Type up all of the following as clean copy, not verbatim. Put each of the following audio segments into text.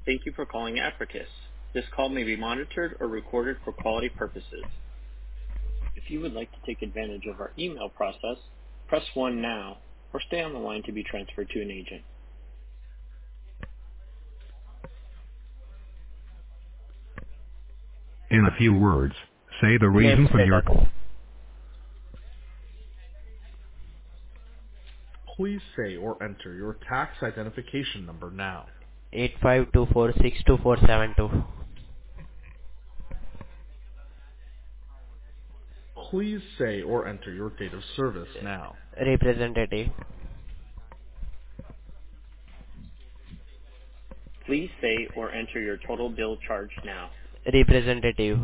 Thank you for calling Africus. This call may be monitored or recorded for quality purposes. If you would like to take advantage of our email process, press 1 now or stay on the line to be transferred to an agent. In a few words, say the Claim reason for your status. call. Please say or enter your tax identification number now. 85246247 Please say or enter your date of service now. Representative. Please say or enter your total bill charge now. Representative.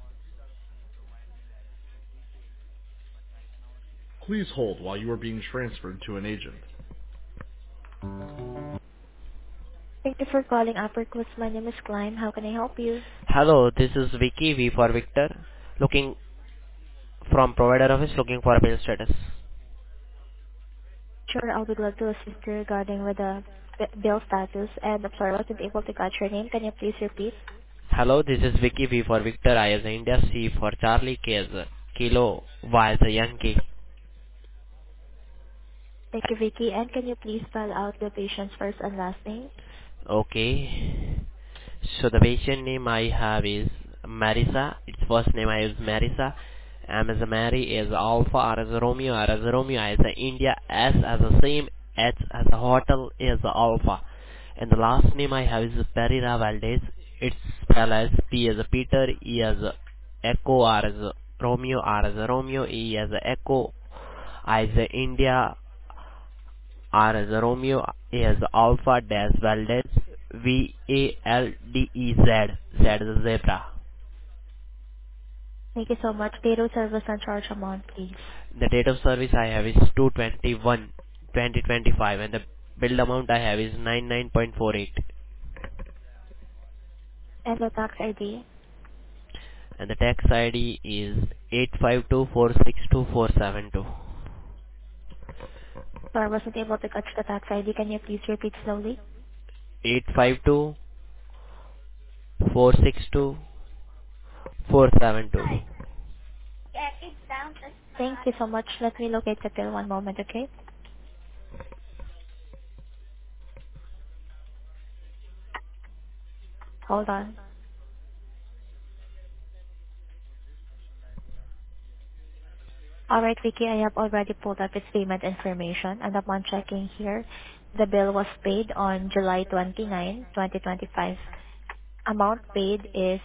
Please hold while you are being transferred to an agent. Thank you for calling Uppercliff. My name is Klein. How can I help you? Hello, this is Vicky V for Victor. Looking from provider office, looking for bill status. Sure, I'll be glad to assist you regarding with the bill status. And I'm sorry, I wasn't able to catch your name. Can you please repeat? Hello, this is Vicky V for Victor. I as India, C for Charlie, K as Kilo, Y as Yankee. Thank you, Vicky. And can you please spell out the patient's first and last name? Okay. So the patient name I have is Marisa. Its first name I use Marisa. M as a Mary, A as a Alpha, R as a Romeo, R as a Romeo, I as a India, S as the same, H as a hotel, A as a Alpha. And the last name I have is Pereira Valdez. It's spelled as P as a Peter, E as a Echo, R as a Romeo, R as a Romeo, E as a Echo, I as a India, R as a Romeo, A as a Alpha, Des Valdez, Valdez, Z as a zebra. Thank you so much. Date of service and charge amount, please. The date of service I have is 2/21/2025 and the bill amount I have is 99.48 And the tax ID. and the tax ID is 852462472. Sorry, I wasn't able to catch the tax ID. Can you please repeat slowly? 852462472. Thank you so much. Let me locate the bill. One moment, okay? Hold on. All right, Vicky, I have already pulled up its payment information, and upon checking here, the bill was paid on July 29, 2025. Amount paid is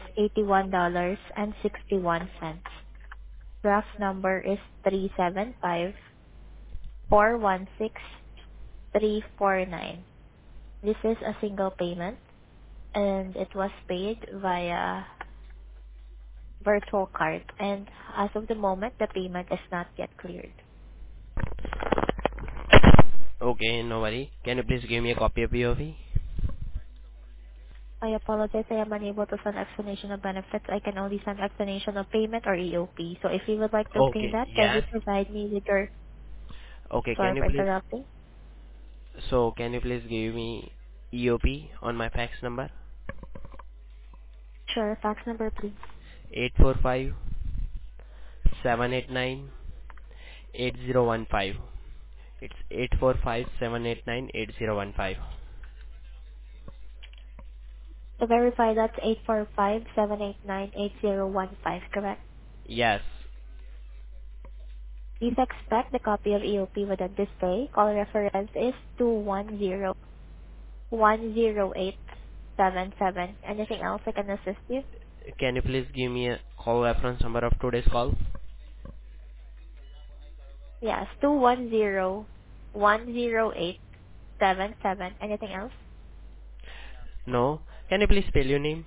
$81.61. Draft number is 375416349. This is a single payment, and it was paid via virtual card. And as of the moment, the payment is not yet cleared. Okay, no worry. Can you please give me a copy of POV? I apologize, I am unable to send explanation of benefits. I can only send explanation of payment or EOP. So if you would like to obtain Okay, that, can you yes. provide me with your... Okay, Sorry for interrupting. can you please give me EOP on my fax number? Sure, fax number please. 845-789-8015. It's 845-789-8015. To verify, that's 845-789-8015, correct? Yes. Please expect the copy of EOP within this day. Call reference is 210-10877. Anything else I can assist you? Can you please give me a call reference number of today's call? Yes, 210-10877. Anything else? No. Can you please spell your name?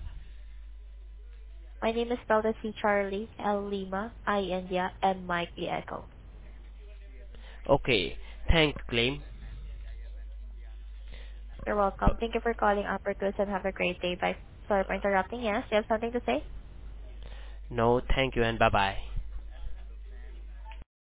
My name is spelled as C Charlie, L Lima, I India, and Mike E Echo. Okay. Thank claim. You're welcome. Thank you for calling Uppercliff and have a great day. Bye. Sorry for interrupting. Yes, you have something to say? No, thank you and bye bye.